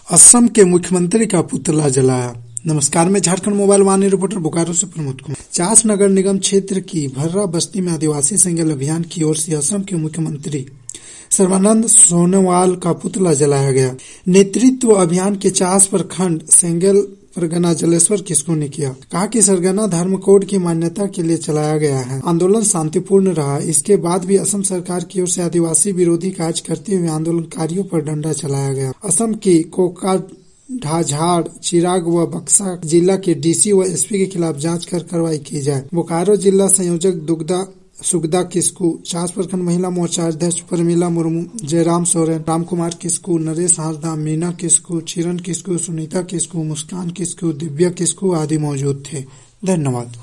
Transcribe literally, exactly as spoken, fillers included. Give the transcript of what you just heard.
असम के मुख्यमंत्री का पुतला जलाया। नमस्कार, मैं झारखंड मोबाइल वाणी रिपोर्टर बोकारो से प्रमोद कुमार। चास नगर निगम क्षेत्र की भर्रा बस्ती में आदिवासी सेंगेल अभियान की ओर से असम के मुख्यमंत्री सर्बानंद सोनोवाल का पुतला जलाया गया। नेतृत्व अभियान के चास प्रखंड सेंगेल परगना जलेश्वर किस्कू ने किया। कहा कि सरगना धर्म कोड की मान्यता के लिए चलाया गया है। आंदोलन शांतिपूर्ण रहा। इसके बाद भी असम सरकार की ओर से आदिवासी विरोधी कार्य करते हुए आंदोलनकारियों पर डंडा चलाया गया। असम की कोका ढाझाड़, चिराग व बक्सा जिला के डीसी व एसपी के खिलाफ जांच कर कार्रवाई की जाए। बोकारो जिला संयोजक दुग्धा सुगदा किस्कू, चास प्रखंड महिला मोर्चा अध्यक्ष परमिला मुर्मू, जयराम सोरेन, राम कुमार किस्कू, नरेश हांसदा, मीना किस्कू, चिरन किस्कू, सुनीता किस्कू, मुस्कान किस्कू, दिव्या किस्कू आदि मौजूद थे। धन्यवाद।